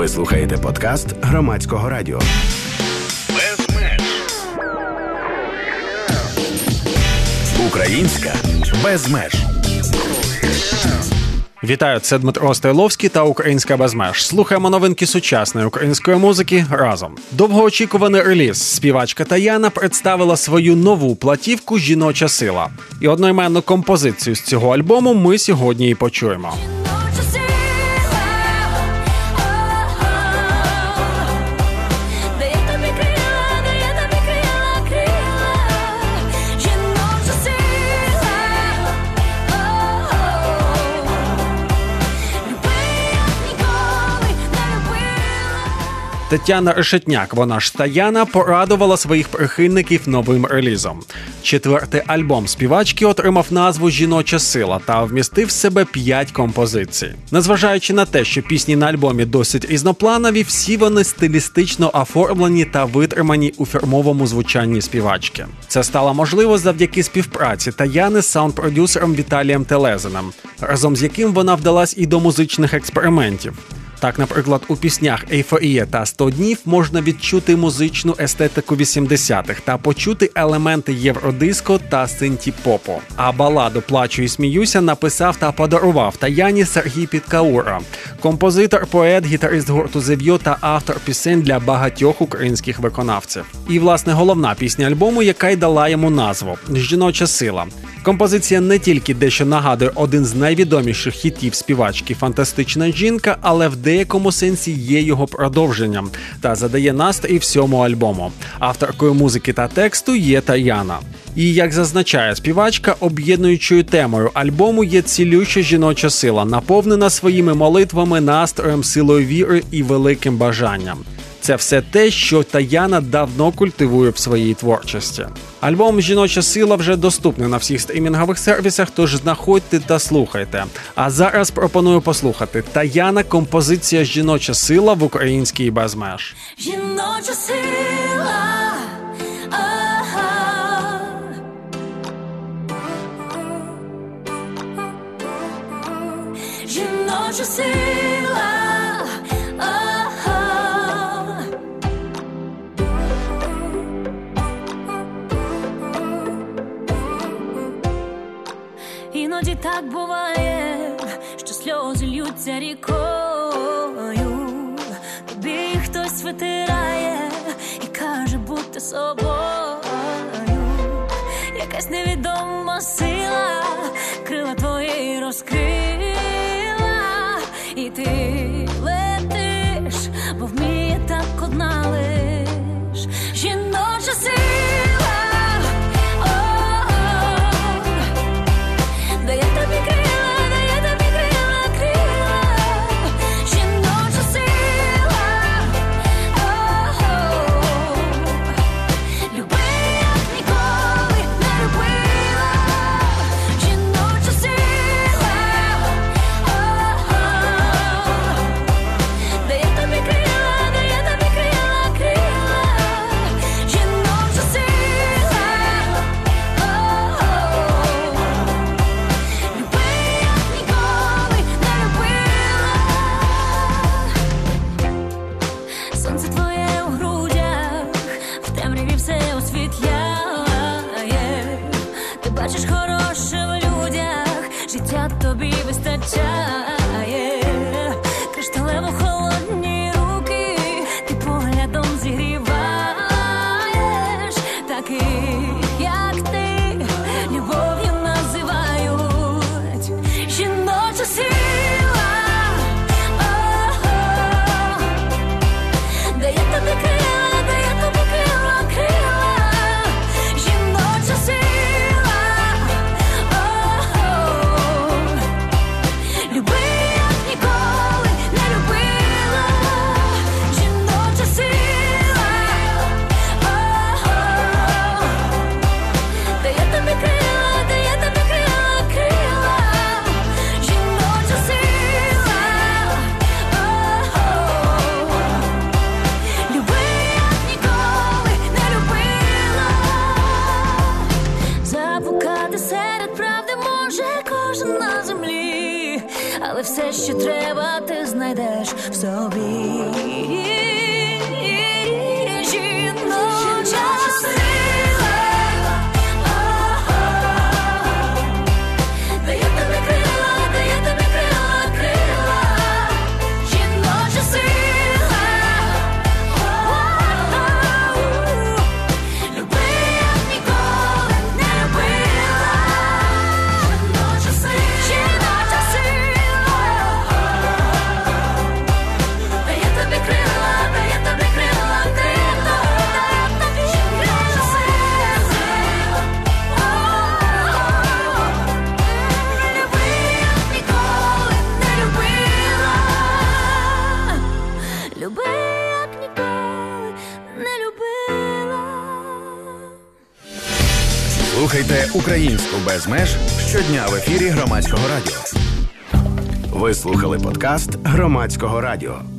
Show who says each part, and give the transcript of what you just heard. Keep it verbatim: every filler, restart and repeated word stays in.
Speaker 1: Ви слухаєте подкаст Громадського радіо. Без меж. Українська без меж.
Speaker 2: Вітаю, це Дмитро Стойловський та Українська без меж. Слухаємо новинки сучасної української музики разом. Довгоочікуваний реліз. Співачка Таяна представила свою нову платівку «Жіноча сила». І одноіменну композицію з цього альбому ми сьогодні і почуємо. Тетяна Решетняк, вона ж Таяна, порадувала своїх прихильників новим релізом. Четвертий альбом співачки отримав назву «Жіноча сила» та вмістив в себе п'ять композицій. Незважаючи на те, що пісні на альбомі досить різнопланові, всі вони стилістично оформлені та витримані у фірмовому звучанні співачки. Це стало можливо завдяки співпраці Таяни з саунд-продюсером Віталієм Телезиним, разом з яким вона вдалась і до музичних експериментів. Так, наприклад, у піснях «Ейфорія» та «сто днів» можна відчути музичну естетику вісімдесятих та почути елементи євродиско та синті-попу. А баладу «Плачу і сміюся» написав та подарував Таяні Сергій Підкаура, композитор, поет, гітарист гурту «Зев'йо» та автор пісень для багатьох українських виконавців. І, власне, головна пісня альбому, яка й дала йому назву – «Жіноча сила». Композиція не тільки дещо нагадує один з найвідоміших хітів співачки «Фантастична жінка», але в деякому сенсі є його продовженням та задає настрій всьому альбому. Авторкою музики та тексту є Таяна. І, як зазначає співачка, об'єднуючою темою альбому є цілюща жіноча сила, наповнена своїми молитвами, настроєм, силою віри і великим бажанням. Це все те, що Таяна давно культивує в своїй творчості. Альбом «Жіноча сила» вже доступний на всіх стрімінгових сервісах, тож знаходьте та слухайте. А зараз пропоную послухати Таяна, композиція «Жіноча сила» в українській без меж.
Speaker 3: Жіноча сила, ага. Жіноча сила, ага. Іноді так буває, що сльози ллються рікою. Тобі хтось витирає і каже бути собою. Якась невідома сила крила твої розкрила, і ти летиш, бо вміє так одна лиш жіноча сила. собі. Жіноча сила дає тобі крила, дає тобі крила, крила. Жіноча сила люби, як ніколи не любила. Жіноча сила, жіноча сила дає тобі крила, дає тобі крила, крила. Жіноча сила люби, як ніколи не любила. Люби, як ніколи не любила.
Speaker 1: Слухайте українську без меж щодня в ефірі Громадського радіо. Ви слухали подкаст Громадського радіо.